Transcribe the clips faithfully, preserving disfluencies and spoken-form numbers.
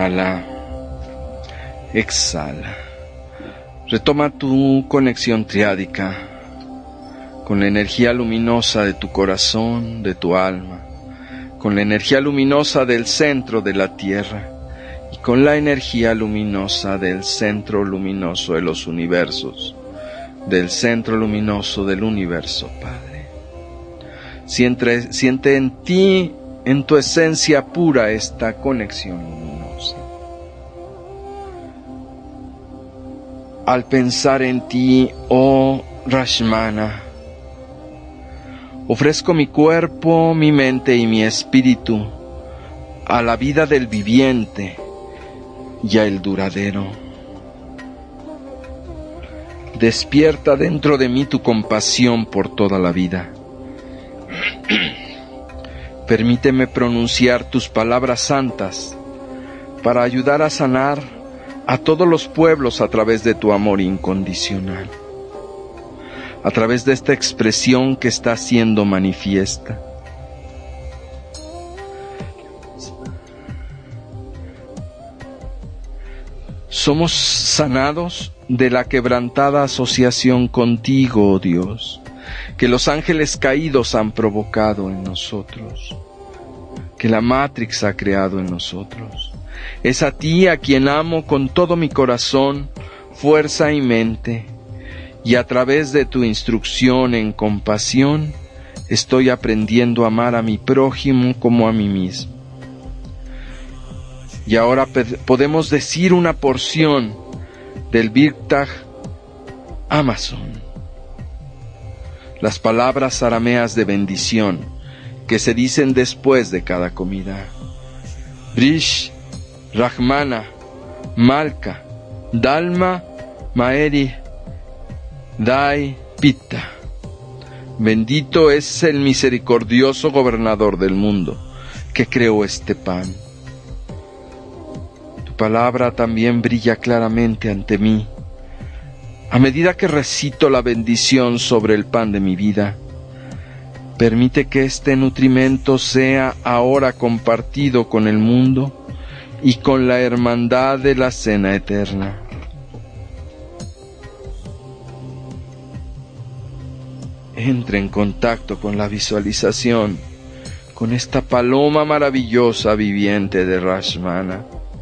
inhala, exhala. Retoma tu conexión triádica con la energía luminosa de tu corazón, de tu alma, con la energía luminosa del centro de la tierra y con la energía luminosa del centro luminoso de los universos, del centro luminoso del universo, Padre. Siente, siente en ti, en tu esencia pura, esta conexión luminosa. Al pensar en ti, oh Rashmana, ofrezco mi cuerpo, mi mente y mi espíritu a la vida del viviente y al duradero. Despierta dentro de mí tu compasión por toda la vida. Permíteme pronunciar tus palabras santas para ayudar a sanar a todos los pueblos a través de tu amor incondicional, a través de esta expresión que está siendo manifiesta. Somos sanados de la quebrantada asociación contigo, oh Dios, que los ángeles caídos han provocado en nosotros, que la Matrix ha creado en nosotros. Es a ti a quien amo con todo mi corazón, fuerza y mente, y a través de tu instrucción en compasión, estoy aprendiendo a amar a mi prójimo como a mí mismo. Y ahora podemos decir una porción del Birtaj Amazon, las palabras arameas de bendición que se dicen después de cada comida. Brish, Rahmana, Malka, Dalma, Maeri, Dai, Pitta. Bendito es el misericordioso gobernador del mundo que creó este pan. Tu palabra también brilla claramente ante mí. A medida que recito la bendición sobre el pan de mi vida, permite que este nutrimento sea ahora compartido con el mundo y con la hermandad de la cena eterna. Entra en contacto con la visualización, con esta paloma maravillosa viviente de Rashmana.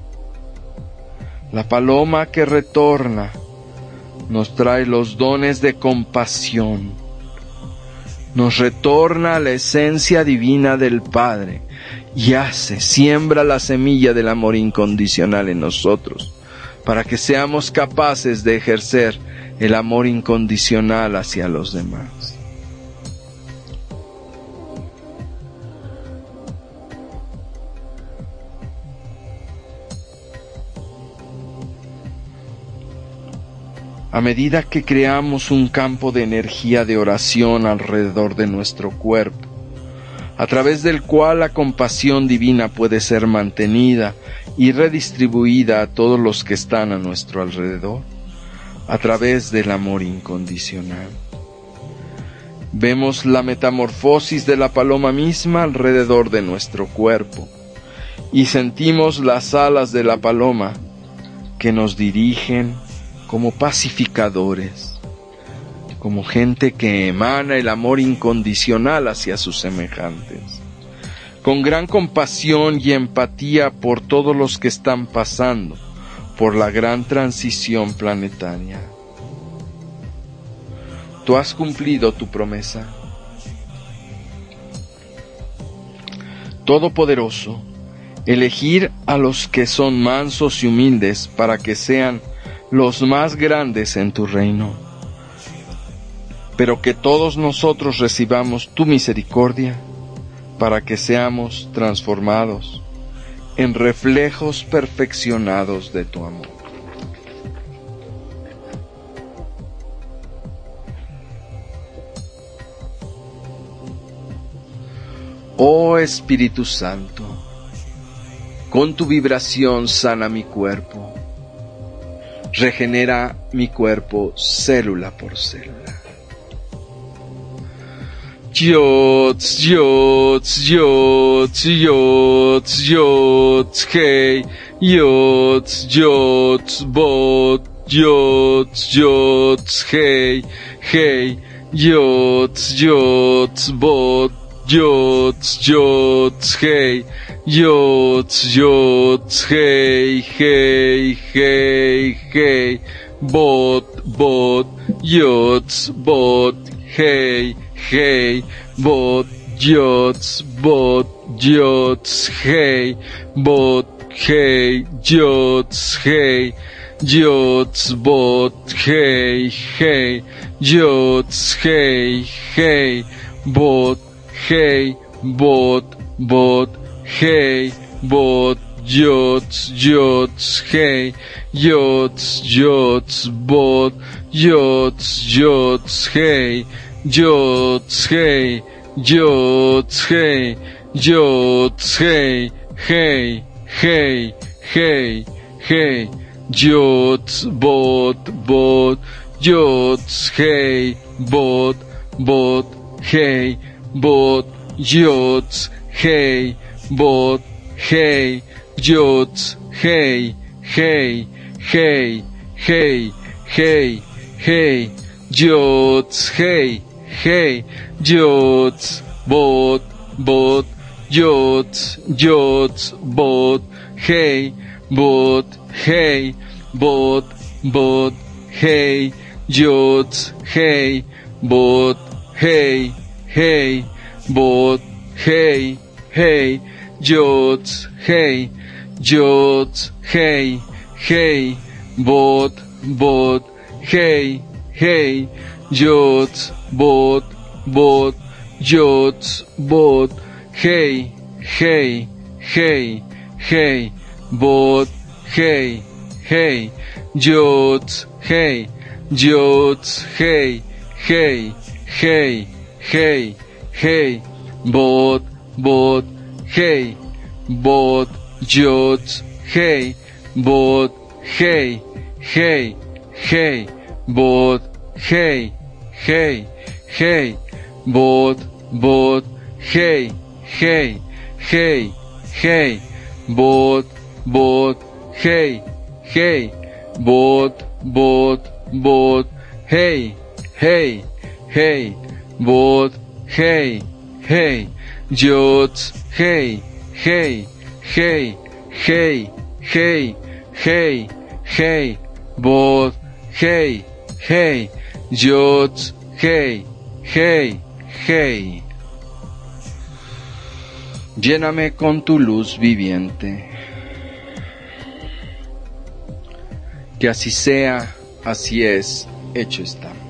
La paloma que retorna nos trae los dones de compasión, nos retorna a la esencia divina del Padre y hace, siembra la semilla del amor incondicional en nosotros, para que seamos capaces de ejercer el amor incondicional hacia los demás. A medida que creamos un campo de energía de oración alrededor de nuestro cuerpo, a través del cual la compasión divina puede ser mantenida y redistribuida a todos los que están a nuestro alrededor, a través del amor incondicional. Vemos la metamorfosis de la paloma misma alrededor de nuestro cuerpo y sentimos las alas de la paloma que nos dirigen como pacificadores, como gente que emana el amor incondicional hacia sus semejantes, con gran compasión y empatía por todos los que están pasando por la gran transición planetaria. Tú has cumplido tu promesa. Todopoderoso, elegir a los que son mansos y humildes para que sean los más grandes en tu reino, pero que todos nosotros recibamos tu misericordia para que seamos transformados en reflejos perfeccionados de tu amor. Oh Espíritu Santo, con tu vibración sana mi cuerpo, regenera mi cuerpo célula por célula. Yots, yots, yots, yots, yots, hey, yots, yots, bot, yots, yots, hey, hey, yots, yots, bot, yots, yots, hey, yots, yots, hey, hey, hey, hey, bot, bot, yots, bot, hey, hey, bot, yots, bot, yots, hey, bot, hey, yots, hey, yots, bot, hey, hey, yots, hey, hey, bot, hey, bot, bot, hey, bot, yots, yots, hey, yots, yots, bot, yots, yots, hey, yots, hey, yots, hey, yots, hey, hey, hey, hey, hey, yots, bot, bot, yots, hey, bot, bot, hey, bot, yots, hey, bot, hey, yots, hey, hey, hey, hey, hey, hey, yots, hey, hey, yots, bot, bot, yots, yots, bot, hey, bot, hey, bot, bot, hey, yots, hey, bot, hey, hey, bot, hey, hey, yots, hey, yots, hey, hey, bot, bot, hey, hey, yots, bot, bot, yots, bot, hey, hey, hey, hey, bot, hey, hey, yots, hey, yots, hey, hey, hey, hey, hey, bot, bot, hey, bot, yots, hey, bot, hey, hey, hey, bot, hey, hey, hey, bot, bot, hey, hey, hey, hey, bot, bot, hey, hey, bot, bot, bot, hey, hey, hey, bot, hey, hey, yots, hey, hey, hey, hey, hey, hey, hey, bot, hey, hey, yots, hey, hey, hey. Lléname con tu luz viviente. Que así sea, así es, hecho está.